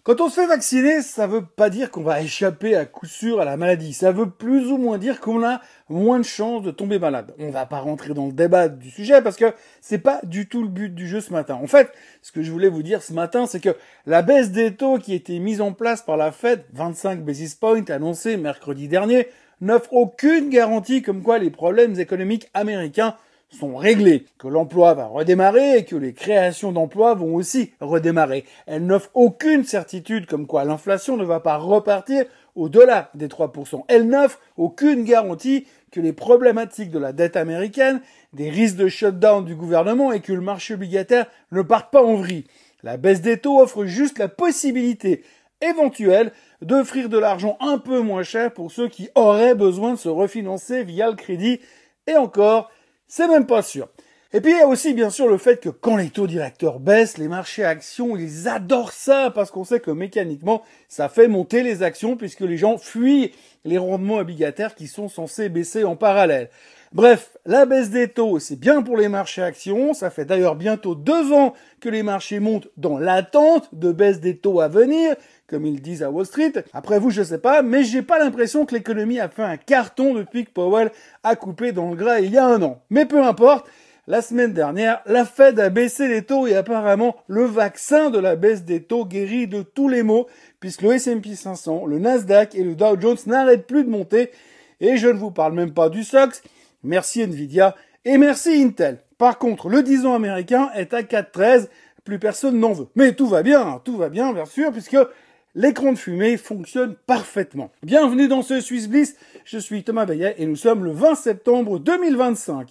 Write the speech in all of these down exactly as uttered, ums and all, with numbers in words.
Quand on se fait vacciner, ça veut pas dire qu'on va échapper à coup sûr à la maladie. Ça veut plus ou moins dire qu'on a moins de chances de tomber malade. On va pas rentrer dans le débat du sujet parce que c'est pas du tout le but du jeu ce matin. En fait, ce que je voulais vous dire ce matin, c'est que la baisse des taux qui a été mise en place par la Fed, vingt-cinq basis points annoncés mercredi dernier, n'offre aucune garantie comme quoi les problèmes économiques américains sont réglés, que l'emploi va redémarrer et que les créations d'emplois vont aussi redémarrer. Elle n'offre aucune certitude comme quoi l'inflation ne va pas repartir au-delà des trois pour cent. Elle n'offre aucune garantie que les problématiques de la dette américaine, des risques de shutdown du gouvernement et que le marché obligataire ne parte pas en vrille. La baisse des taux offre juste la possibilité éventuelle d'offrir de l'argent un peu moins cher pour ceux qui auraient besoin de se refinancer via le crédit. Et encore, c'est même pas sûr. Et puis il y a aussi bien sûr le fait que quand les taux directeurs baissent, les marchés actions, ils adorent ça parce qu'on sait que mécaniquement, ça fait monter les actions puisque les gens fuient les rendements obligataires qui sont censés baisser en parallèle. Bref, la baisse des taux, c'est bien pour les marchés actions. Ça fait d'ailleurs bientôt deux ans que les marchés montent dans l'attente de baisse des taux à venir, comme ils disent à Wall Street. Après vous, je sais pas, mais j'ai pas l'impression que l'économie a fait un carton depuis que Powell a coupé dans le gras il y a un an. Mais peu importe, la semaine dernière, la Fed a baissé les taux et apparemment le vaccin de la baisse des taux guérit de tous les maux, puisque le S and P cinq cents, le Nasdaq et le Dow Jones n'arrêtent plus de monter. Et je ne vous parle même pas du S O X. Merci Nvidia et merci Intel. Par contre, le dix ans américain est à quatre virgule treize, plus personne n'en veut. Mais tout va bien, tout va bien bien sûr, puisque l'écran de fumée fonctionne parfaitement. Bienvenue dans ce Swiss Bliss, je suis Thomas Bayet et nous sommes le vingt septembre deux mille vingt-cinq.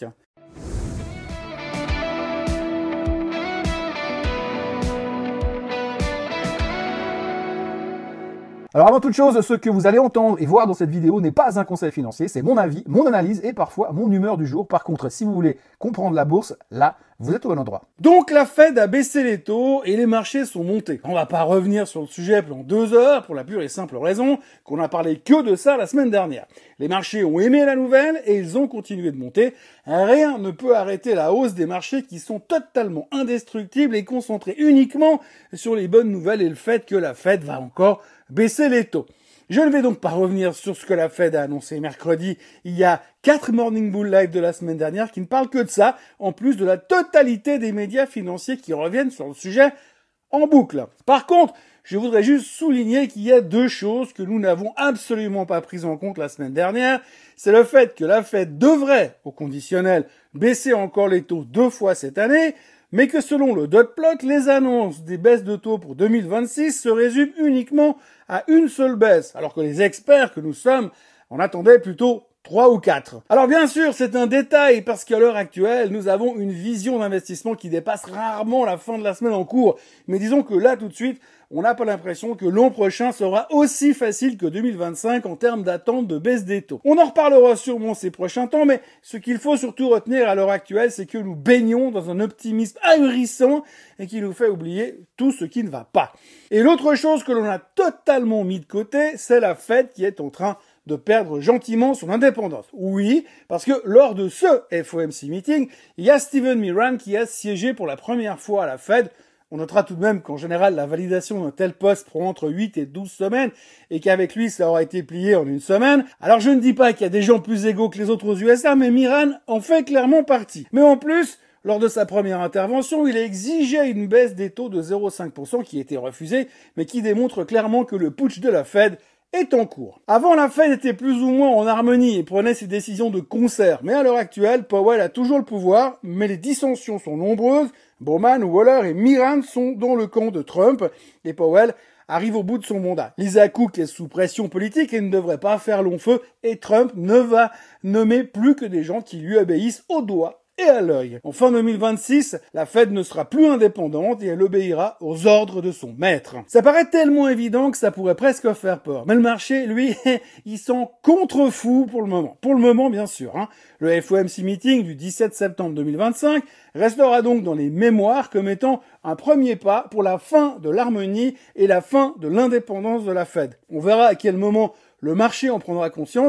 Alors avant toute chose, ce que vous allez entendre et voir dans cette vidéo n'est pas un conseil financier, c'est mon avis, mon analyse et parfois mon humeur du jour. Par contre, si vous voulez comprendre la bourse, là, vous êtes au bon endroit. Donc la Fed a baissé les taux et les marchés sont montés. On va pas revenir sur le sujet pendant deux heures pour la pure et simple raison qu'on a parlé que de ça la semaine dernière. Les marchés ont aimé la nouvelle et ils ont continué de monter. Rien ne peut arrêter la hausse des marchés qui sont totalement indestructibles et concentrés uniquement sur les bonnes nouvelles et le fait que la Fed va encore baisser les taux. Je ne vais donc pas revenir sur ce que la Fed a annoncé mercredi. Il y a quatre Morning Bull Live de la semaine dernière qui ne parlent que de ça, en plus de la totalité des médias financiers qui reviennent sur le sujet en boucle. Par contre, je voudrais juste souligner qu'il y a deux choses que nous n'avons absolument pas prises en compte la semaine dernière. C'est le fait que la Fed devrait, au conditionnel, baisser encore les taux deux fois cette année, mais que selon le dot plot, les annonces des baisses de taux pour deux mille vingt-six se résument uniquement à une seule baisse, alors que les experts que nous sommes en attendaient plutôt trois ou quatre. Alors bien sûr, c'est un détail parce qu'à l'heure actuelle, nous avons une vision d'investissement qui dépasse rarement la fin de la semaine en cours. Mais disons que là, tout de suite, on n'a pas l'impression que l'an prochain sera aussi facile que deux mille vingt-cinq en termes d'attente de baisse des taux. On en reparlera sûrement ces prochains temps, mais ce qu'il faut surtout retenir à l'heure actuelle, c'est que nous baignons dans un optimisme ahurissant et qui nous fait oublier tout ce qui ne va pas. Et l'autre chose que l'on a totalement mis de côté, c'est la Fed qui est en train de perdre gentiment son indépendance. Oui, parce que lors de ce F O M C meeting, il y a Steven Miran qui a siégé pour la première fois à la Fed. On notera tout de même qu'en général, la validation d'un tel poste prend entre huit et douze semaines et qu'avec lui, ça aura été plié en une semaine. Alors je ne dis pas qu'il y a des gens plus égaux que les autres aux U S A, mais Miran en fait clairement partie. Mais en plus, lors de sa première intervention, il a exigé une baisse des taux de zéro virgule cinq pour cent qui a été refusée, mais qui démontre clairement que le putsch de la Fed est en cours. Avant, la Fed était plus ou moins en harmonie et prenait ses décisions de concert. Mais à l'heure actuelle, Powell a toujours le pouvoir, mais les dissensions sont nombreuses. Bowman, Waller et Miran sont dans le camp de Trump et Powell arrive au bout de son mandat. Lisa Cook est sous pression politique et ne devrait pas faire long feu et Trump ne va nommer plus que des gens qui lui obéissent au doigt et à l'œil. En fin deux mille vingt-six, la Fed ne sera plus indépendante et elle obéira aux ordres de son maître. Ça paraît tellement évident que ça pourrait presque faire peur. Mais le marché, lui, il s'en contrefou pour le moment. Pour le moment, bien sûr. Hein. Le F O M C meeting du dix-sept septembre deux mille vingt-cinq restera donc dans les mémoires comme étant un premier pas pour la fin de l'harmonie et la fin de l'indépendance de la Fed. On verra à quel moment le marché en prendra conscience.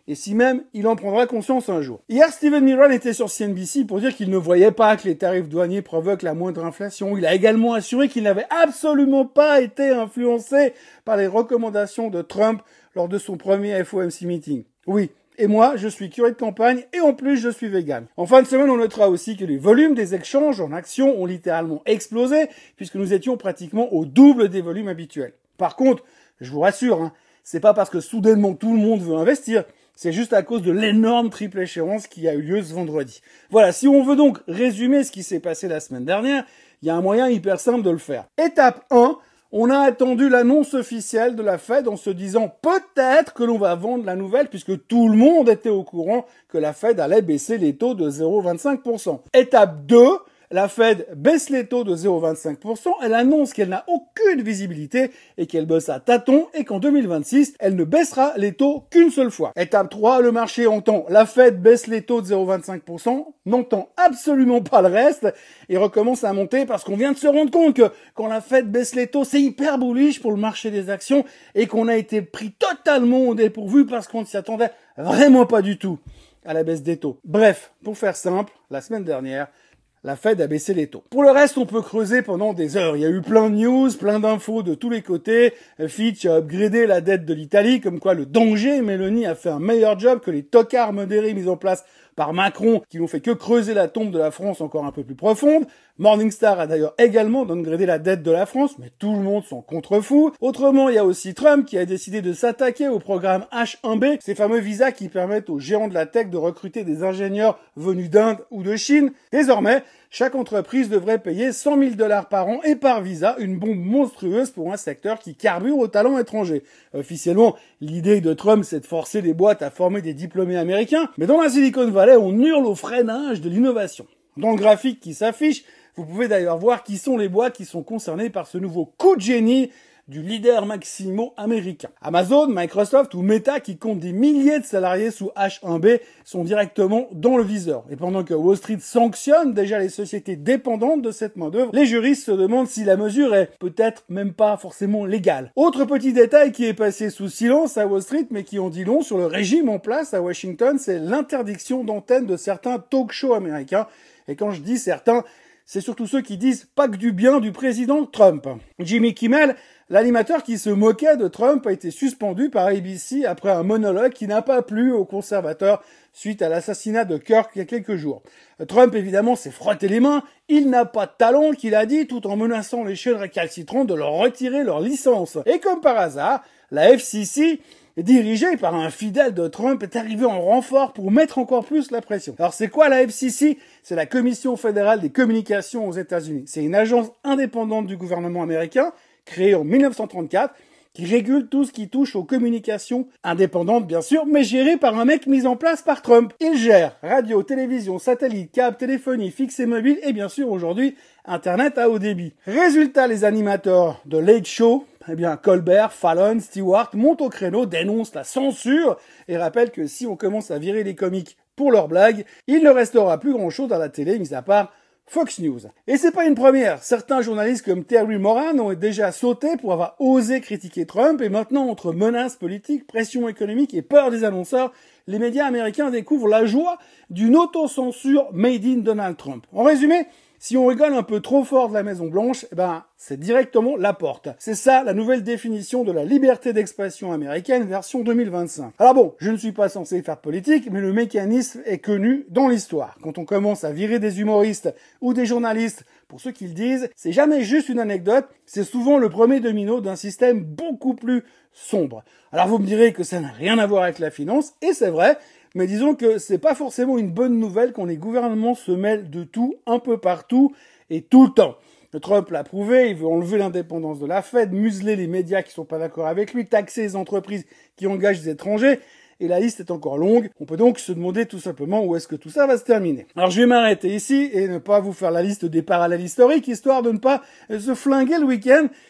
et si même il en prendra conscience un jour. Hier, Steven Mnuchin était sur C N B C pour dire qu'il ne voyait pas que les tarifs douaniers provoquent la moindre inflation. Il a également assuré qu'il n'avait absolument pas été influencé par les recommandations de Trump lors de son premier F O M C meeting. Oui. Et moi, je suis curé de campagne et en plus, je suis vegan. En fin de semaine, on notera aussi que les volumes des échanges en actions ont littéralement explosé puisque nous étions pratiquement au double des volumes habituels. Par contre, je vous rassure, hein, c'est pas parce que soudainement tout le monde veut investir, c'est juste à cause de l'énorme triple échéance qui a eu lieu ce vendredi. Voilà, si on veut donc résumer ce qui s'est passé la semaine dernière, il y a un moyen hyper simple de le faire. Étape un, on a attendu l'annonce officielle de la Fed en se disant peut-être que l'on va vendre la nouvelle puisque tout le monde était au courant que la Fed allait baisser les taux de zéro virgule vingt-cinq pour cent. Étape deux, la Fed baisse les taux de zéro virgule vingt-cinq pour cent, elle annonce qu'elle n'a aucune visibilité et qu'elle bosse à tâtons et qu'en deux mille vingt-six, elle ne baissera les taux qu'une seule fois. Étape trois, le marché entend la Fed baisse les taux de zéro virgule vingt-cinq pour cent, n'entend absolument pas le reste et recommence à monter parce qu'on vient de se rendre compte que quand la Fed baisse les taux, c'est hyper bullish pour le marché des actions et qu'on a été pris totalement au dépourvu parce qu'on ne s'y attendait vraiment pas du tout à la baisse des taux. Bref, pour faire simple, la semaine dernière, la Fed a baissé les taux. Pour le reste, on peut creuser pendant des heures. Il y a eu plein de news, plein d'infos de tous les côtés. Fitch a upgradé la dette de l'Italie, comme quoi le danger, Mélanie a fait un meilleur job que les tocards modérés mis en place par Macron, qui n'ont fait que creuser la tombe de la France encore un peu plus profonde. Morningstar a d'ailleurs également downgradé la dette de la France, mais tout le monde s'en contrefout. Autrement, il y a aussi Trump qui a décidé de s'attaquer au programme H un B, ces fameux visas qui permettent aux géants de la tech de recruter des ingénieurs venus d'Inde ou de Chine. Désormais, chaque entreprise devrait payer cent mille dollars par an et par visa, une bombe monstrueuse pour un secteur qui carbure au talent étranger. Officiellement, l'idée de Trump, c'est de forcer les boîtes à former des diplômés américains, mais dans la Silicon Valley, on hurle au freinage de l'innovation. Dans le graphique qui s'affiche, vous pouvez d'ailleurs voir qui sont les boîtes qui sont concernées par ce nouveau coup de génie du leader maximo américain. Amazon, Microsoft ou Meta, qui comptent des milliers de salariés sous H un B, sont directement dans le viseur. Et pendant que Wall Street sanctionne déjà les sociétés dépendantes de cette main-d'œuvre, les juristes se demandent si la mesure est peut-être même pas forcément légale. Autre petit détail qui est passé sous silence à Wall Street, mais qui en dit long sur le régime en place à Washington, c'est l'interdiction d'antenne de certains talk-shows américains. Et quand je dis certains, c'est surtout ceux qui disent pas que du bien du président Trump. Jimmy Kimmel, l'animateur qui se moquait de Trump, a été suspendu par A B C après un monologue qui n'a pas plu aux conservateurs suite à l'assassinat de Kirk il y a quelques jours. Trump, évidemment, s'est frotté les mains. Il n'a pas de talent, qu'il a dit, tout en menaçant les chaînes récalcitrantes de leur retirer leur licence. Et comme par hasard, la F C C, dirigée par un fidèle de Trump, est arrivée en renfort pour mettre encore plus la pression. Alors c'est quoi la F C C? C'est la Commission fédérale des communications aux États-Unis. C'est une agence indépendante du gouvernement américain, créée en mille neuf cent trente-quatre, qui régule tout ce qui touche aux communications indépendantes, bien sûr, mais gérée par un mec mis en place par Trump. Il gère radio, télévision, satellite, câble, téléphonie, fixe et mobile, et bien sûr, aujourd'hui, Internet à haut débit. Résultat, les animateurs de Late Show, eh bien, Colbert, Fallon, Stewart montent au créneau, dénoncent la censure, et rappellent que si on commence à virer les comiques pour leurs blagues, il ne restera plus grand-chose à la télé, mis à part Fox News. Et c'est pas une première. Certains journalistes comme Terry Moran ont déjà sauté pour avoir osé critiquer Trump et maintenant, entre menaces politiques, pression économique et peur des annonceurs, les médias américains découvrent la joie d'une autocensure made in Donald Trump. En résumé, si on rigole un peu trop fort de la Maison Blanche, eh ben, c'est directement la porte. C'est ça la nouvelle définition de la liberté d'expression américaine version deux mille vingt-cinq. Alors bon, je ne suis pas censé faire politique, mais le mécanisme est connu dans l'histoire. Quand on commence à virer des humoristes ou des journalistes pour ce qu'ils disent, c'est jamais juste une anecdote, c'est souvent le premier domino d'un système beaucoup plus sombre. Alors vous me direz que ça n'a rien à voir avec la finance, et c'est vrai, mais disons que c'est pas forcément une bonne nouvelle quand les gouvernements se mêlent de tout, un peu partout, et tout le temps. Trump l'a prouvé, il veut enlever l'indépendance de la Fed, museler les médias qui sont pas d'accord avec lui, taxer les entreprises qui engagent des étrangers, et la liste est encore longue. On peut donc se demander tout simplement où est-ce que tout ça va se terminer. Alors je vais m'arrêter ici et ne pas vous faire la liste des parallèles historiques, histoire de ne pas se flinguer le week-end,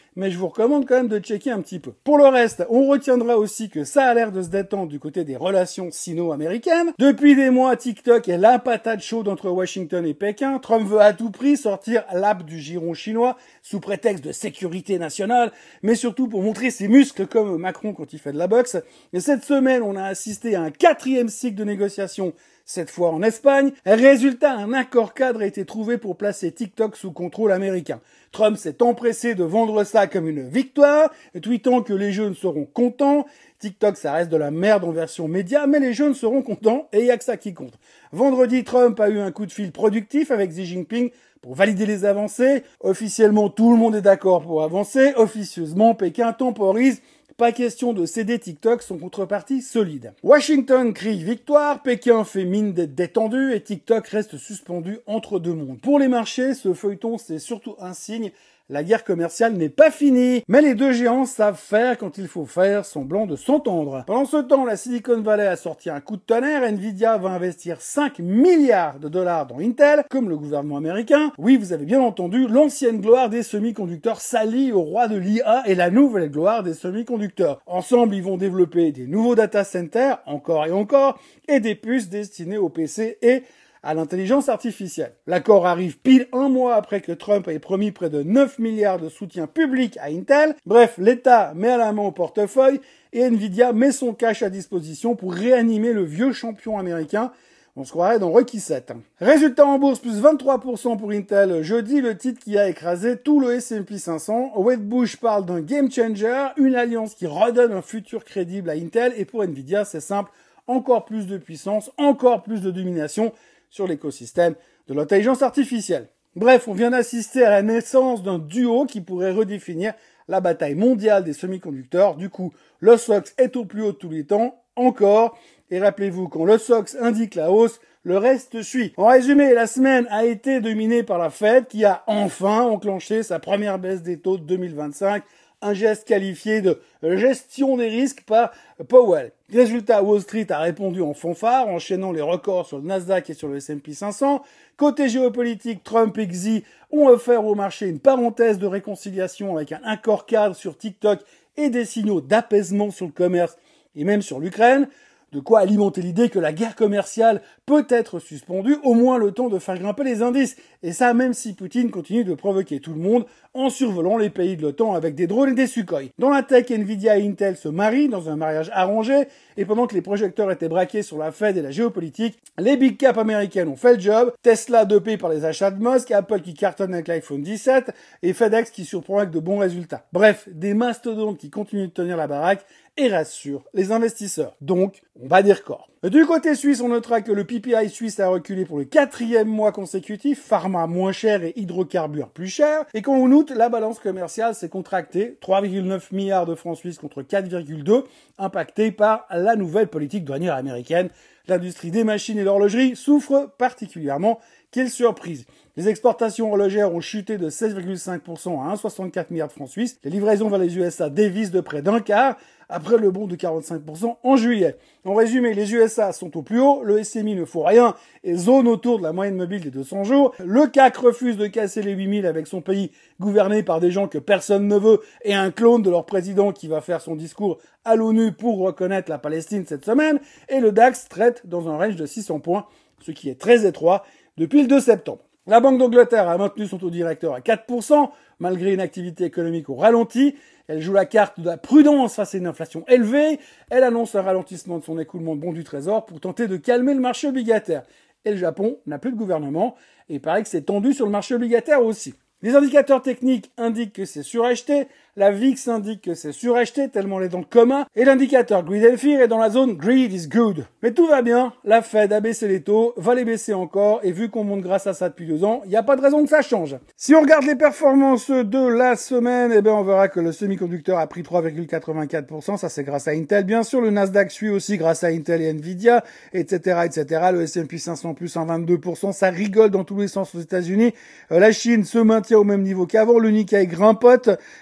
mais je vous recommande quand même de checker un petit peu. Pour le reste, on retiendra aussi que ça a l'air de se détendre du côté des relations sino-américaines. Depuis des mois, TikTok est la patate chaude entre Washington et Pékin. Trump veut à tout prix sortir l'app du giron chinois sous prétexte de sécurité nationale, mais surtout pour montrer ses muscles comme Macron quand il fait de la boxe. Et cette semaine, on a assisté à un quatrième cycle de négociations, cette fois en Espagne. Résultat, un accord cadre a été trouvé pour placer TikTok sous contrôle américain. Trump s'est empressé de vendre ça comme une victoire, tweetant que les jeunes seront contents. TikTok, ça reste de la merde en version média, mais les jeunes seront contents et il n'y a que ça qui compte. Vendredi, Trump a eu un coup de fil productif avec Xi Jinping pour valider les avancées. Officiellement, tout le monde est d'accord pour avancer. Officieusement, Pékin temporise. Pas question de céder TikTok, son contrepartie solide. Washington crie victoire, Pékin fait mine d'être détendu et TikTok reste suspendu entre deux mondes. Pour les marchés, ce feuilleton, c'est surtout un signe. La guerre commerciale n'est pas finie, mais les deux géants savent faire quand il faut faire semblant de s'entendre. Pendant ce temps, la Silicon Valley a sorti un coup de tonnerre. Nvidia va investir cinq milliards de dollars dans Intel, comme le gouvernement américain. Oui, vous avez bien entendu, l'ancienne gloire des semi-conducteurs s'allie au roi de l'I A et la nouvelle gloire des semi-conducteurs. Ensemble, ils vont développer des nouveaux data centers, encore et encore, et des puces destinées aux P C et à l'intelligence artificielle. L'accord arrive pile un mois après que Trump ait promis près de neuf milliards de soutien public à Intel. Bref, l'État met à la main au portefeuille et Nvidia met son cash à disposition pour réanimer le vieux champion américain. On se croirait dans Rocky sept. Résultat en bourse, plus vingt-trois pour cent pour Intel. Jeudi, le titre qui a écrasé tout le S and P cinq cents. Wedbush parle d'un game changer, une alliance qui redonne un futur crédible à Intel. Et pour Nvidia, c'est simple, encore plus de puissance, encore plus de domination sur l'écosystème de l'intelligence artificielle. Bref, on vient d'assister à la naissance d'un duo qui pourrait redéfinir la bataille mondiale des semi-conducteurs. Du coup, le S O X est au plus haut de tous les temps, encore. Et rappelez-vous, quand le S O X indique la hausse, le reste suit. En résumé, la semaine a été dominée par la Fed qui a enfin enclenché sa première baisse des taux de deux mille vingt-cinq, un geste qualifié de gestion des risques par Powell. Résultat, Wall Street a répondu en fanfare, enchaînant les records sur le Nasdaq et sur le S and P cinq cents. Côté géopolitique, Trump et Xi ont offert au marché une parenthèse de réconciliation avec un accord cadre sur TikTok et des signaux d'apaisement sur le commerce et même sur l'Ukraine. De quoi alimenter l'idée que la guerre commerciale peut être suspendue, au moins le temps de faire grimper les indices. Et ça, même si Poutine continue de provoquer tout le monde en survolant les pays de l'OTAN avec des drones et des Sukhoi. Dans la tech, Nvidia et Intel se marient dans un mariage arrangé, et pendant que les projecteurs étaient braqués sur la Fed et la géopolitique, les big caps américaines ont fait le job, Tesla dopé par les achats de Musk, Apple qui cartonne avec l'iPhone dix-sept, et FedEx qui surprend avec de bons résultats. Bref, des mastodontes qui continuent de tenir la baraque, et rassure les investisseurs. Donc, on bat des records. Du côté suisse, on notera que le P P I suisse a reculé pour le quatrième mois consécutif, pharma moins cher et hydrocarbures plus cher. Et quand on août, la balance commerciale s'est contractée, trois virgule neuf milliards de francs suisses contre quatre virgule deux, impactée par la nouvelle politique douanière américaine. L'industrie des machines et l'horlogerie souffre particulièrement. Quelle surprise! Les exportations horlogères ont chuté de seize virgule cinq pour cent à un virgule soixante-quatre milliards de francs suisses. Les livraisons vers les U S A dévissent de près d'un quart, après le bond de quarante-cinq pour cent en juillet. En résumé, les U S A sont au plus haut, le S M I ne faut rien et zone autour de la moyenne mobile des deux cents jours. Le C A C refuse de casser les huit mille avec son pays gouverné par des gens que personne ne veut et un clone de leur président qui va faire son discours à l'ONU pour reconnaître la Palestine cette semaine. Et le DAX traite dans un range de six cents points, ce qui est très étroit depuis le deux septembre. La Banque d'Angleterre a maintenu son taux directeur à quatre pour cent, malgré une activité économique au ralenti. Elle joue la carte de la prudence face à une inflation élevée. Elle annonce un ralentissement de son écoulement de bons du Trésor pour tenter de calmer le marché obligataire. Et le Japon n'a plus de gouvernement, et il paraît que c'est tendu sur le marché obligataire aussi. Les indicateurs techniques indiquent que c'est suracheté, la V I X indique que c'est suracheté tellement elle est dans le coma, et l'indicateur Greed and Fear est dans la zone Greed is good. Mais tout va bien, la Fed a baissé les taux, va les baisser encore, et vu qu'on monte grâce à ça depuis deux ans, il n'y a pas de raison que ça change. Si on regarde les performances de la semaine, eh ben on verra que le semi-conducteur a pris trois virgule quatre-vingt-quatre pour cent, ça c'est grâce à Intel bien sûr, le Nasdaq suit aussi grâce à Intel et Nvidia, et cetera, et cetera. Le S and P cinq cents plus cent vingt-deux pour cent, ça rigole dans tous les sens aux États-Unis. Euh, la Chine se maintient au même niveau qu'avant, le Nikkei grimpote, et puis autre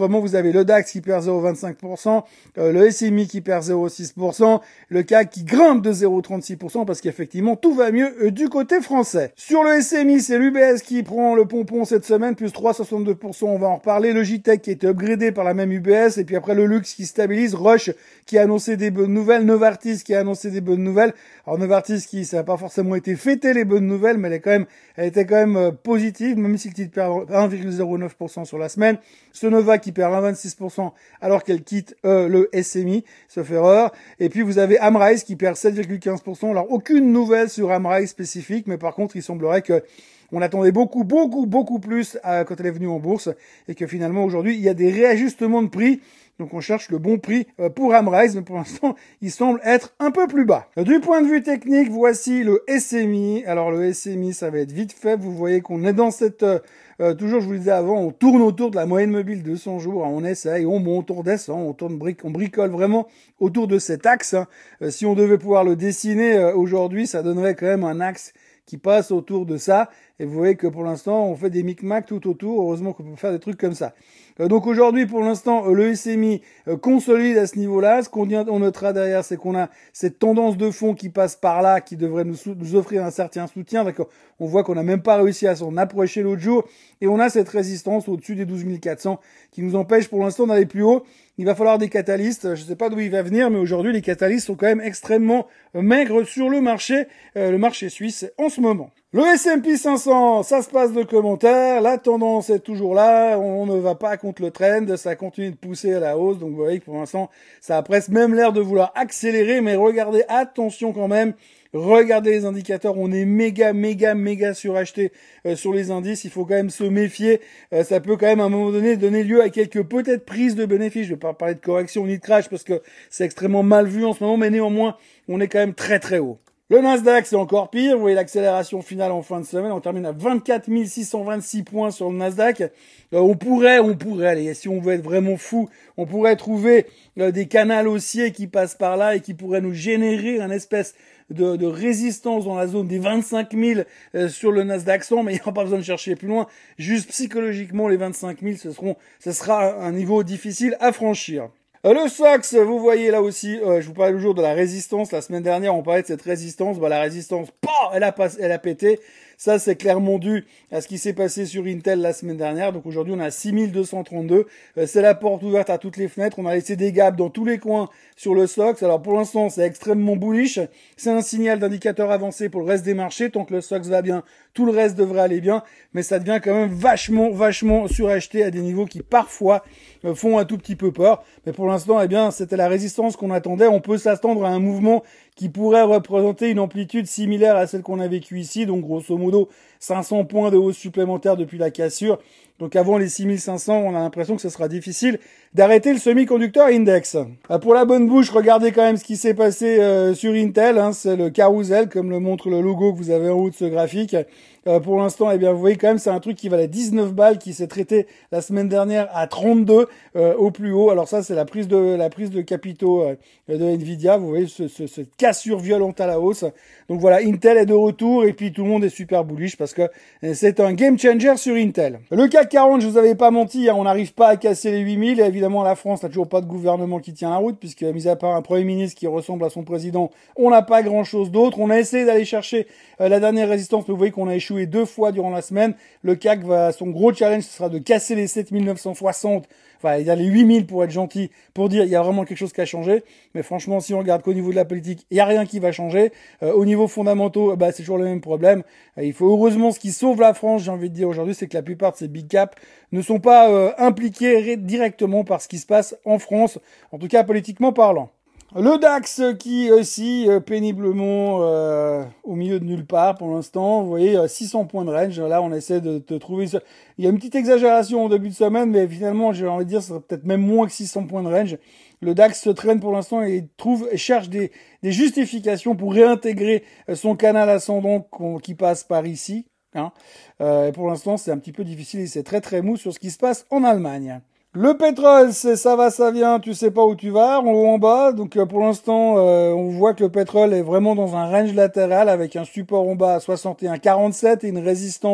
autrement, vous avez le DAX qui perd zéro virgule vingt-cinq pour cent, euh, le S M I qui perd zéro virgule six pour cent, le C A C qui grimpe de zéro virgule trente-six pour cent parce qu'effectivement, tout va mieux euh, du côté français. Sur le S M I, c'est l'U B S qui prend le pompon cette semaine, plus trois virgule soixante-deux pour cent, on va en reparler. Le J T E C qui a été upgradé par la même U B S, et puis après le Lux qui stabilise, Roche qui a annoncé des bonnes nouvelles, Novartis qui a annoncé des bonnes nouvelles. Alors Novartis qui, ça n'a pas forcément été fêté les bonnes nouvelles, mais elle est quand même, elle était quand même euh, positive, même si le titre perd un virgule zéro neuf pour cent sur la semaine. Sonova qui perd un virgule vingt-six pour cent alors qu'elle quitte euh, le S M I, sauf erreur. Et puis vous avez Amrise qui perd sept virgule quinze pour cent. Alors aucune nouvelle sur Amrise spécifique, mais par contre il semblerait que on attendait beaucoup, beaucoup, beaucoup plus à, quand elle est venue en bourse, et que finalement aujourd'hui il y a des réajustements de prix. Donc on cherche le bon prix pour Amrise, mais pour l'instant, il semble être un peu plus bas. Du point de vue technique, voici le S M I. Alors le S M I, ça va être vite fait. Vous voyez qu'on est dans cette... Euh, toujours, je vous le disais avant, on tourne autour de la moyenne mobile de cent jours. On essaye, on monte, on redescend, on tourne, on bricole vraiment autour de cet axe. Hein. Euh, si on devait pouvoir le dessiner euh, aujourd'hui, ça donnerait quand même un axe qui passe autour de ça. Et vous voyez que pour l'instant, on fait des micmacs tout autour. Heureusement qu'on peut faire des trucs comme ça. Euh, donc aujourd'hui, pour l'instant, le S M I euh, consolide à ce niveau-là. Ce qu'on on notera derrière, c'est qu'on a cette tendance de fond qui passe par là, qui devrait nous, nous offrir un certain soutien. D'accord. On voit qu'on n'a même pas réussi à s'en approcher l'autre jour. Et on a cette résistance au-dessus des douze mille quatre cents qui nous empêche pour l'instant d'aller plus haut. Il va falloir des catalystes. Je ne sais pas d'où il va venir, mais aujourd'hui, les catalystes sont quand même extrêmement maigres sur le marché, euh, le marché suisse en ce moment. Le S and P cinq cents, ça se passe de commentaires. La tendance est toujours là. On ne va pas contre le trend. Ça continue de pousser à la hausse. Donc, vous voyez que pour l'instant, ça a presque même l'air de vouloir accélérer. Mais regardez, attention quand même. Regardez les indicateurs, on est méga, méga, méga suracheté euh, sur les indices. Il faut quand même se méfier. Euh, ça peut quand même à un moment donné donner lieu à quelques peut-être prises de bénéfices. Je ne vais pas parler de correction ni de crash parce que c'est extrêmement mal vu en ce moment, mais néanmoins, on est quand même très très haut. Le Nasdaq, c'est encore pire. Vous voyez l'accélération finale en fin de semaine. On termine à vingt-quatre mille six cent vingt-six points sur le Nasdaq. Euh, on pourrait, on pourrait, allez, si on veut être vraiment fou, on pourrait trouver euh, des canaux haussiers qui passent par là et qui pourraient nous générer un espèce de, de résistance dans la zone des vingt-cinq mille euh, sur le Nasdaq cent, mais il n'y aura pas besoin de chercher plus loin. Juste psychologiquement, les vingt-cinq mille, ce seront, ce sera un niveau difficile à franchir. Le S O X, vous voyez là aussi, euh, je vous parlais le jour de la résistance. La semaine dernière, on parlait de cette résistance. Bah, la résistance, bah, elle a pas, elle a pété. Ça, c'est clairement dû à ce qui s'est passé sur Intel la semaine dernière. Donc aujourd'hui, on a six mille deux cent trente-deux. Euh, c'est la porte ouverte à toutes les fenêtres. On a laissé des gaps dans tous les coins sur le S O X. Alors pour l'instant, c'est extrêmement bullish. C'est un signal d'indicateur avancé pour le reste des marchés. Tant que le S O X va bien, tout le reste devrait aller bien. Mais ça devient quand même vachement, vachement suracheté à des niveaux qui parfois euh, font un tout petit peu peur. Mais pour l'instant, eh bien, c'était la résistance qu'on attendait. On peut s'attendre à un mouvement qui pourrait représenter une amplitude similaire à celle qu'on a vécue ici, donc grosso modo cinq cents points de hausse supplémentaire depuis la cassure. Donc avant les six mille cinq cents, on a l'impression que ce sera difficile d'arrêter le semi-conducteur index. Euh, pour la bonne bouche, regardez quand même ce qui s'est passé euh, sur Intel, hein, c'est le carrousel, comme le montre le logo que vous avez en haut de ce graphique. Euh, pour l'instant, eh bien, vous voyez quand même, c'est un truc qui valait dix-neuf balles, qui s'est traité la semaine dernière à trente-deux euh, au plus haut. Alors ça, c'est la prise de la prise de capitaux euh, de Nvidia. Vous voyez ce, ce, cette cassure violente à la hausse. Donc voilà, Intel est de retour et puis tout le monde est super bullish parce que euh, c'est un game changer sur Intel. Le C A C quarante, je vous avais pas menti, hein, on n'arrive pas à casser les huit mille. Et évidemment, la France n'a toujours pas de gouvernement qui tient la route puisque, mis à part un Premier ministre qui ressemble à son président, on n'a pas grand-chose d'autre. On a essayé d'aller chercher euh, la dernière résistance, mais vous voyez qu'on a échoué deux fois durant la semaine. Le C A C va, son gros challenge, ce sera de casser les sept mille neuf cent soixante. Enfin, il y a les huit mille pour être gentil, pour dire il y a vraiment quelque chose qui a changé. Mais franchement, si on regarde qu'au niveau de la politique, il n'y a rien qui va changer. Euh, au niveau fondamentaux, bah, c'est toujours le même problème. Euh, il faut heureusement, ce qui sauve la France, j'ai envie de dire aujourd'hui, c'est que la plupart de ces big caps ne sont pas euh, impliqués directement par ce qui se passe en France, en tout cas politiquement parlant. Le DAX qui aussi euh, péniblement euh, au milieu de nulle part pour l'instant. Vous voyez, euh, six cents points de range. Là, on essaie de, de trouver... Ça. Il y a une petite exagération au début de semaine, mais finalement, j'ai envie de dire, ça serait peut-être même moins que six cents points de range. Le DAX se traîne pour l'instant et trouve et cherche des, des justifications pour réintégrer son canal ascendant qui passe par ici. Hein. Euh, et pour l'instant, c'est un petit peu difficile et c'est très très mou sur ce qui se passe en Allemagne. Le pétrole, c'est ça va, ça vient, tu sais pas où tu vas, en haut, en bas. Donc euh, pour l'instant, euh, on voit que le pétrole est vraiment dans un range latéral avec un support en bas à soixante et un virgule quarante-sept et une résistance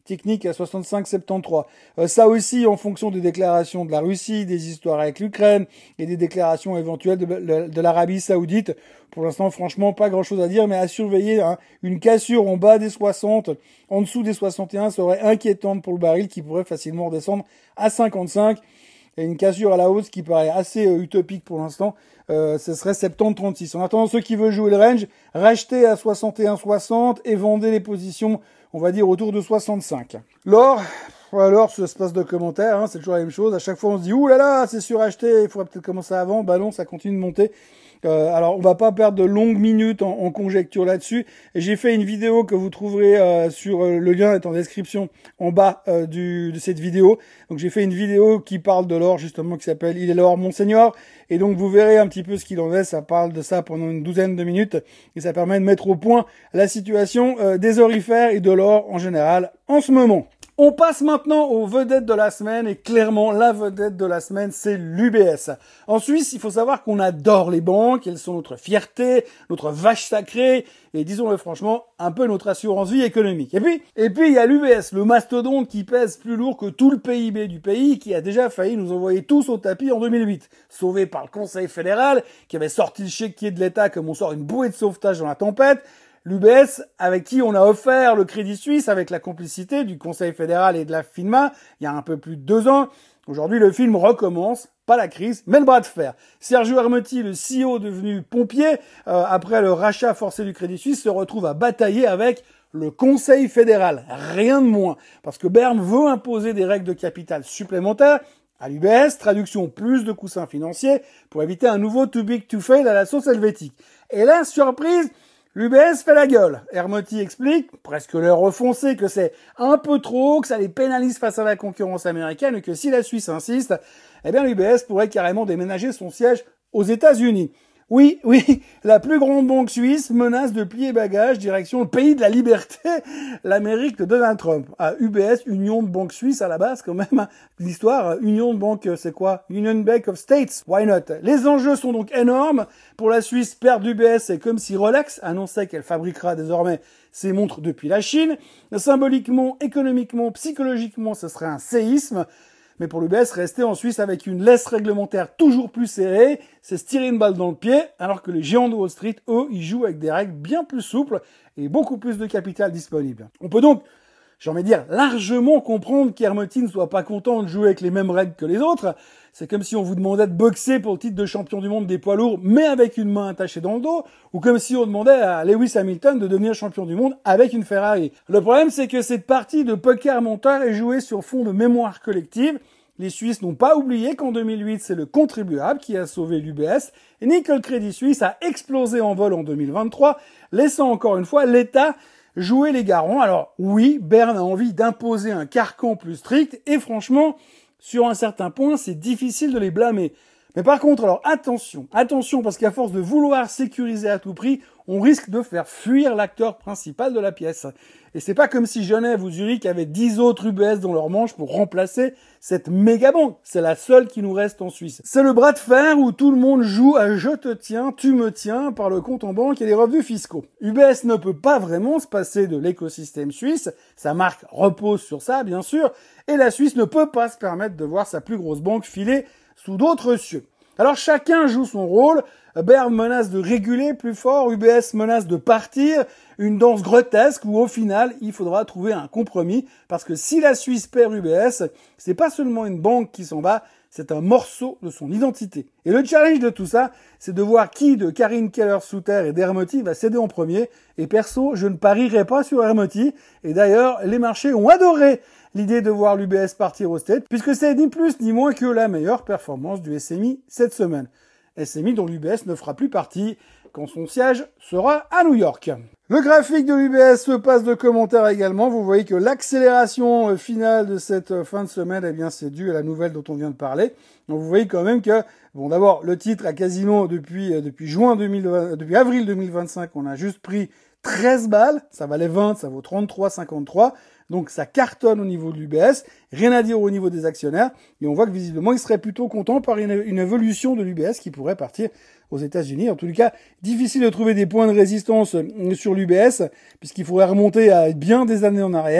technique à soixante-cinq soixante-treize. Euh, ça aussi en fonction des déclarations de la Russie, des histoires avec l'Ukraine et des déclarations éventuelles de, de, de l'Arabie Saoudite. Pour l'instant, franchement, pas grand-chose à dire, mais à surveiller. Hein. Une cassure en bas des soixante, en dessous des soixante et un serait inquiétante pour le baril qui pourrait facilement redescendre à cinquante-cinq. Et une cassure à la hausse qui paraît assez euh, utopique pour l'instant, euh, ce serait soixante-dix trente-six. En attendant, ceux qui veulent jouer le range, rachetez à soixante et un soixante et vendez les positions, on va dire, autour de soixante-cinq. L'or, alors, ce espace de commentaires, hein, c'est toujours la même chose. À chaque fois, on se dit, ouh là là, c'est suracheté, il faudrait peut-être commencer avant. Bah non, ça continue de monter. Euh, alors, on va pas perdre de longues minutes en, en conjecture là-dessus. Et j'ai fait une vidéo que vous trouverez euh, sur euh, le lien est en description en bas euh, du, de cette vidéo. Donc, j'ai fait une vidéo qui parle de l'or justement, qui s'appelle Il est l'or, Monseigneur. Et donc, vous verrez un petit peu ce qu'il en est. Ça parle de ça pendant une douzaine de minutes et ça permet de mettre au point la situation euh, des orifères et de l'or en général en ce moment. On passe maintenant aux vedettes de la semaine et clairement la vedette de la semaine c'est l'U B S. En Suisse, il faut savoir qu'on adore les banques, elles sont notre fierté, notre vache sacrée et disons-le franchement, un peu notre assurance vie économique. Et puis, et puis il y a l'U B S, le mastodonte qui pèse plus lourd que tout le P I B du pays, qui a déjà failli nous envoyer tous au tapis en deux mille huit. Sauvé par le Conseil fédéral, qui avait sorti le chéquier de l'État comme on sort une bouée de sauvetage dans la tempête. L'U B S, avec qui on a offert le Crédit Suisse avec la complicité du Conseil fédéral et de la FINMA, il y a un peu plus de deux ans. Aujourd'hui, le film recommence, pas la crise, mais le bras de fer. Sergio Ermotti, le C E O devenu pompier, euh, après le rachat forcé du Crédit Suisse, se retrouve à batailler avec le Conseil fédéral. Rien de moins. Parce que Berne veut imposer des règles de capital supplémentaires à l'U B S, traduction plus de coussins financiers, pour éviter un nouveau too big to fail à la sauce helvétique. Et là, surprise, l'U B S fait la gueule. Ermotti explique, presque l'air refoncé, que c'est un peu trop, que ça les pénalise face à la concurrence américaine et que si la Suisse insiste, eh bien l'U B S pourrait carrément déménager son siège aux États-Unis. Oui, oui, la plus grande banque suisse menace de plier bagages direction le pays de la liberté, l'Amérique de Donald Trump. À U B S, Union de Banque Suisse à la base quand même, l'histoire, Union de Banque, c'est quoi? Union Bank of States, why not? Les enjeux sont donc énormes. Pour la Suisse, perdre l'U B S, c'est comme si Rolex annonçait qu'elle fabriquera désormais ses montres depuis la Chine. Symboliquement, économiquement, psychologiquement, ce serait un séisme. Mais pour l'U B S, rester en Suisse avec une laisse réglementaire toujours plus serrée, c'est se tirer une balle dans le pied, alors que les géants de Wall Street, eux, ils jouent avec des règles bien plus souples et beaucoup plus de capital disponible. On peut donc, j'ai envie de dire, largement comprendre qu'Ermotti ne soit pas content de jouer avec les mêmes règles que les autres. C'est comme si on vous demandait de boxer pour le titre de champion du monde des poids lourds, mais avec une main attachée dans le dos, ou comme si on demandait à Lewis Hamilton de devenir champion du monde avec une Ferrari. Le problème, c'est que cette partie de poker mental est jouée sur fond de mémoire collective. Les Suisses n'ont pas oublié qu'en deux mille huit, c'est le contribuable qui a sauvé l'U B S, et que le Crédit Suisse a explosé en vol en deux mille vingt-trois, laissant encore une fois l'État jouer les garants. Alors oui, Berne a envie d'imposer un carcan plus strict, et franchement, sur un certain point, c'est difficile de les blâmer. Mais par contre, alors attention, attention, parce qu'à force de vouloir sécuriser à tout prix, on risque de faire fuir l'acteur principal de la pièce. Et c'est pas comme si Genève ou Zurich avaient dix autres U B S dans leur manche pour remplacer cette méga banque. C'est la seule qui nous reste en Suisse. C'est le bras de fer où tout le monde joue à je te tiens, tu me tiens par le compte en banque et les revenus fiscaux. U B S ne peut pas vraiment se passer de l'écosystème suisse. Sa marque repose sur ça, bien sûr. Et la Suisse ne peut pas se permettre de voir sa plus grosse banque filer sous d'autres cieux. Alors chacun joue son rôle. Berne menace de réguler plus fort, U B S menace de partir, une danse grotesque où au final il faudra trouver un compromis parce que si la Suisse perd U B S, c'est pas seulement une banque qui s'en va, c'est un morceau de son identité. Et le challenge de tout ça, c'est de voir qui de Karine Keller-Souter et d'Ermotti va céder en premier. Et perso, je ne parierai pas sur Ermotti. Et d'ailleurs, les marchés ont adoré l'idée de voir l'U B S partir au States, puisque c'est ni plus ni moins que la meilleure performance du S M I cette semaine. S M I dont l'U B S ne fera plus partie quand son siège sera à New York. Le graphique de l'U B S se passe de commentaires également. Vous voyez que l'accélération finale de cette fin de semaine, eh bien, c'est dû à la nouvelle dont on vient de parler. Donc, vous voyez quand même que, bon, d'abord, le titre a quasiment, depuis, depuis juin deux mille vingt, depuis avril deux mille vingt-cinq, on a juste pris treize balles. Ça valait vingt, ça vaut trente-trois cinquante-trois. Donc, ça cartonne au niveau de l'U B S. Rien à dire au niveau des actionnaires. Et on voit que, visiblement, ils seraient plutôt contents par une, une évolution de l'U B S qui pourrait partir aux États-Unis. En tout cas, difficile de trouver des points de résistance sur l'U B S, puisqu'il faudrait remonter à bien des années en arrière.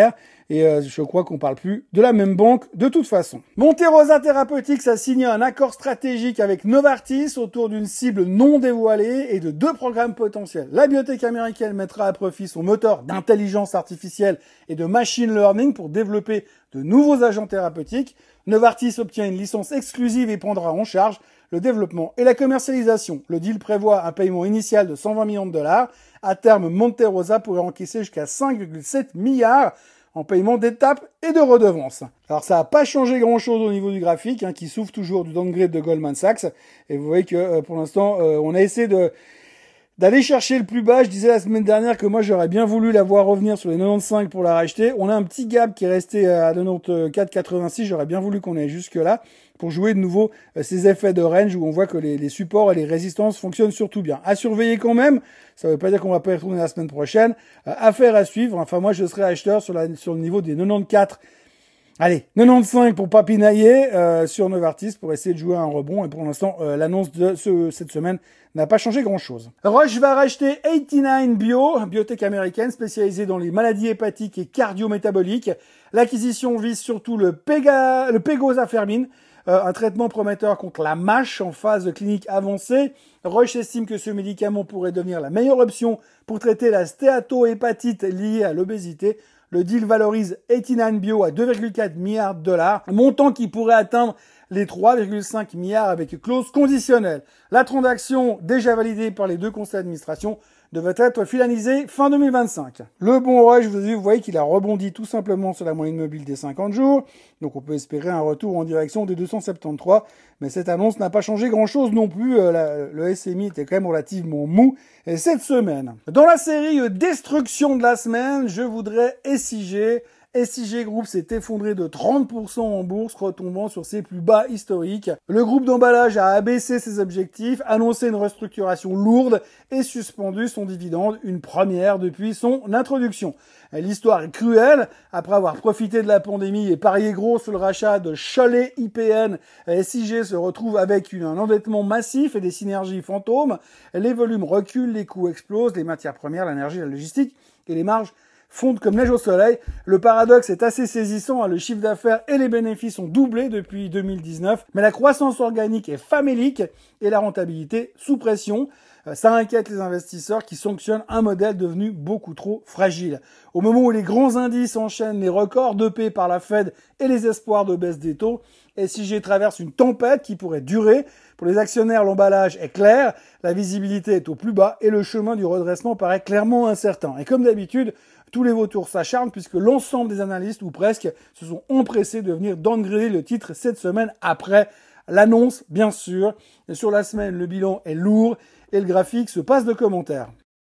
et euh, je crois qu'on parle plus de la même banque de toute façon. Monte Rosa Therapeutics a signé un accord stratégique avec Novartis autour d'une cible non dévoilée et de deux programmes potentiels. La biotech américaine mettra à profit son moteur d'intelligence artificielle et de machine learning pour développer de nouveaux agents thérapeutiques. Novartis obtient une licence exclusive et prendra en charge le développement et la commercialisation. Le deal prévoit un paiement initial de cent vingt millions de dollars. À terme, Monte Rosa pourrait encaisser jusqu'à cinq virgule sept milliards en paiement d'étapes et de redevances. Alors ça n'a pas changé grand-chose au niveau du graphique, hein, qui souffre toujours du downgrade de Goldman Sachs. Et vous voyez que euh, pour l'instant, euh, on a essayé de d'aller chercher le plus bas. Je disais la semaine dernière que moi j'aurais bien voulu la voir revenir sur les quatre-vingt-quinze pour la racheter. On a un petit gap qui est resté à quatre-vingt-quatorze virgule quatre-vingt-six. J'aurais bien voulu qu'on aille jusque là pour jouer de nouveau euh, ces effets de range où on voit que les, les supports et les résistances fonctionnent surtout bien. À surveiller quand même. Ça ne veut pas dire qu'on va pas y retourner la semaine prochaine. Euh, affaire à suivre. Enfin moi je serai acheteur sur, la, sur le niveau des quatre-vingt-quatorze. Allez, quatre-vingt-quinze pour pas pinailler euh, sur Novartis pour essayer de jouer un rebond. Et pour l'instant, euh, l'annonce de ce, cette semaine n'a pas changé grand-chose. Roche va racheter quatre-vingt-dix-neuf Bio, biotech américaine spécialisée dans les maladies hépatiques et cardio-métaboliques. L'acquisition vise surtout le, Pega, le Pegozafermin, euh, un traitement prometteur contre la mâche en phase clinique avancée. Roche estime que ce médicament pourrait devenir la meilleure option pour traiter la stéatohépatite liée à l'obésité. Le deal valorise quatre-vingt-dix-neuf Bio à deux virgule quatre milliards de dollars, montant qui pourrait atteindre les trois virgule cinq milliards avec clause conditionnelle. La transaction, déjà validée par les deux conseils d'administration, devrait être finalisée fin deux mille vingt-cinq. Le bon Roche, vous voyez qu'il a rebondi tout simplement sur la moyenne mobile des cinquante jours, donc on peut espérer un retour en direction des deux cent soixante-treize, mais cette annonce n'a pas changé grand-chose non plus. La, le S M I était quand même relativement mou cette semaine. Dans la série Destruction de la semaine, je voudrais S I G. S I G Group s'est effondré de trente pour cent en bourse, retombant sur ses plus bas historiques. Le groupe d'emballage a abaissé ses objectifs, annoncé une restructuration lourde et suspendu son dividende, une première depuis son introduction. L'histoire est cruelle. Après avoir profité de la pandémie et parié gros sur le rachat de Cholet I P N, S I G se retrouve avec une, un endettement massif et des synergies fantômes. Les volumes reculent, les coûts explosent, les matières premières, l'énergie, la logistique et les marges fondent comme neige au soleil. Le paradoxe est assez saisissant, hein. Le chiffre d'affaires et les bénéfices ont doublé depuis deux mille dix-neuf, mais la croissance organique est famélique et la rentabilité sous pression. Ça inquiète les investisseurs qui sanctionnent un modèle devenu beaucoup trop fragile. Au moment où les grands indices enchaînent les records dopés par la Fed et les espoirs de baisse des taux, S I G traverse une tempête qui pourrait durer. Pour les actionnaires, l'emballage est clair, la visibilité est au plus bas et le chemin du redressement paraît clairement incertain. Et comme d'habitude, tous les vautours s'acharnent puisque l'ensemble des analystes, ou presque, se sont empressés de venir downgrader le titre cette semaine après l'annonce, bien sûr. Et sur la semaine, le bilan est lourd et le graphique se passe de commentaires.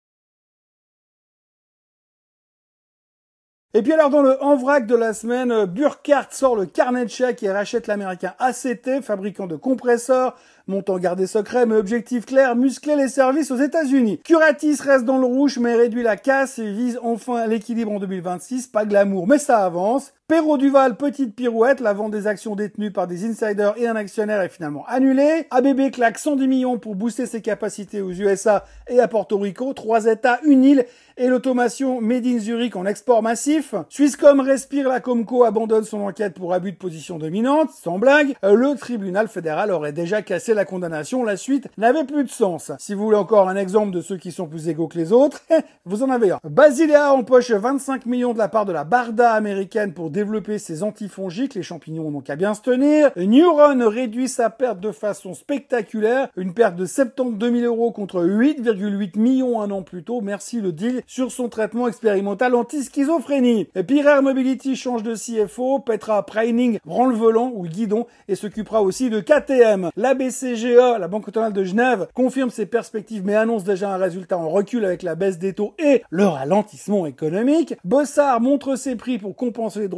Et puis alors dans le en vrac de la semaine, Burkhardt sort le carnet de chèques et rachète l'américain A C T, fabricant de compresseurs, montant gardé secret, mais objectif clair, muscler les services aux États-Unis. Curatis reste dans le rouge, mais réduit la casse et vise enfin l'équilibre en deux mille vingt-six. Pas glamour, mais ça avance. Perrault Duval, petite pirouette, la vente des actions détenues par des insiders et un actionnaire est finalement annulée. A B B claque cent dix millions pour booster ses capacités aux U S A et à Porto Rico. Trois États, une île et l'automation Made in Zurich en export massif. Swisscom respire, la Comco abandonne son enquête pour abus de position dominante. Sans blague, le tribunal fédéral aurait déjà cassé la condamnation. La suite n'avait plus de sens. Si vous voulez encore un exemple de ceux qui sont plus égaux que les autres, vous en avez un. Basilea empoche vingt-cinq millions de la part de la Barda américaine pour développer ses antifongiques. Les champignons n'ont qu'à bien se tenir. Neuron réduit sa perte de façon spectaculaire. Une perte de soixante-douze mille euros contre huit virgule huit millions un an plus tôt. Merci le deal sur son traitement expérimental anti-schizophrénie. Pyrer Mobility change de C F O. Petra Preining rend le volant ou le guidon et s'occupera aussi de K T M. La B C G E, la Banque cantonale de Genève, confirme ses perspectives mais annonce déjà un résultat en recul avec la baisse des taux et le ralentissement économique. Bossard montre ses prix pour compenser les droits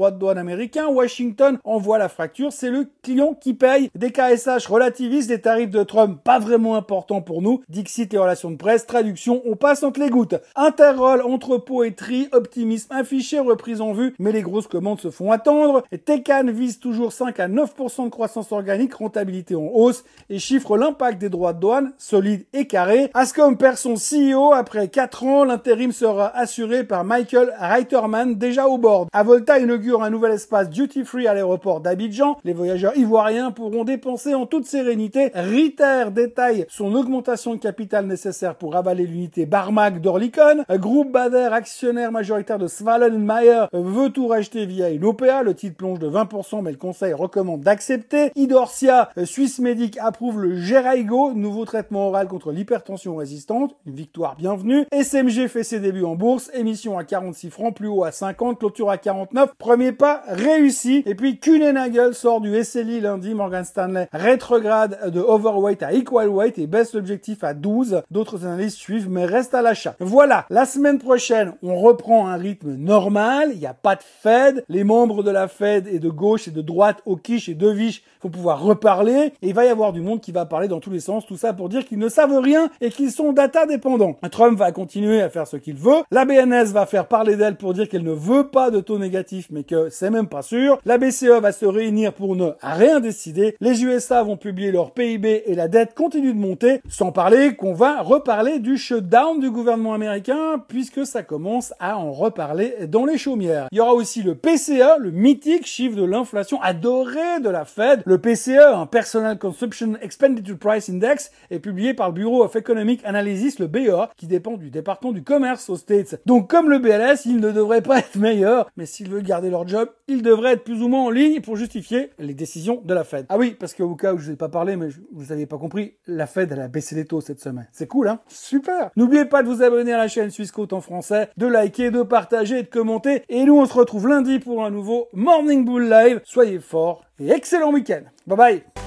droits de douane américains, Washington envoie la fracture, c'est le client qui paye. D K S H relativise les tarifs de Trump, pas vraiment importants pour nous. Dixit les relations de presse, traduction, on passe entre les gouttes. Interroll, entrepôt et tri, optimisme affiché, reprise en vue, mais les grosses commandes se font attendre. Tecan vise toujours cinq à neuf pour cent de croissance organique, rentabilité en hausse et chiffre l'impact des droits de douane, solide et carré. Ascom perd son C E O après quatre ans, l'intérim sera assuré par Michael Reiterman, déjà au board. Avolta inaugure un nouvel espace duty-free à l'aéroport d'Abidjan. Les voyageurs ivoiriens pourront dépenser en toute sérénité. Ritter détaille son augmentation de capital nécessaire pour avaler l'unité Barmag d'Orlikon. Groupe Bader, actionnaire majoritaire de Swallen Mayer, veut tout racheter via une O P A. Le titre plonge de vingt pour cent, mais le conseil recommande d'accepter. Idorsia, Swissmedic approuve le Jeraygo, nouveau traitement oral contre l'hypertension résistante. Une victoire bienvenue. S M G fait ses débuts en bourse. Émission à quarante-six francs, plus haut à cinquante, clôture à quarante-neuf. Premier pas réussi. Et puis Kuehne+Nagel sort du S L I lundi. Morgan Stanley rétrograde de overweight à equal weight et baisse l'objectif à douze. D'autres analystes suivent, mais restent à l'achat. Voilà, la semaine prochaine, on reprend un rythme normal. Il n'y a pas de Fed. Les membres de la Fed et de gauche et de droite, au quiche et de viche, faut pouvoir reparler. Et il va y avoir du monde qui va parler dans tous les sens. Tout ça pour dire qu'ils ne savent rien et qu'ils sont data dépendants. Trump va continuer à faire ce qu'il veut. La B N S va faire parler d'elle pour dire qu'elle ne veut pas de taux négatif, mais que c'est même pas sûr. La B C E va se réunir pour ne rien décider. Les U S A vont publier leur P I B et la dette continue de monter. Sans parler qu'on va reparler du shutdown du gouvernement américain, puisque ça commence à en reparler dans les chaumières. Il y aura aussi le P C E, le mythique chiffre de l'inflation adoré de la Fed. Le P C E, un Personal Consumption Expenditure Price Index, est publié par le Bureau of Economic Analysis, le B E A, qui dépend du département du commerce aux States. Donc comme le B L S, il ne devrait pas être meilleur, mais s'ils veulent garder leur job, ils devraient être plus ou moins en ligne pour justifier les décisions de la Fed. Ah oui, parce qu'au cas où je vous ai pas parlé, mais vous n'aviez pas compris, la Fed, elle a baissé les taux cette semaine. C'est cool, hein? Super! N'oubliez pas de vous abonner à la chaîne Swissquote en français, de liker, de partager et de commenter. Et nous, on se retrouve lundi pour un nouveau Morning Bull Live. Soyez forts et excellent week-end. Bye bye!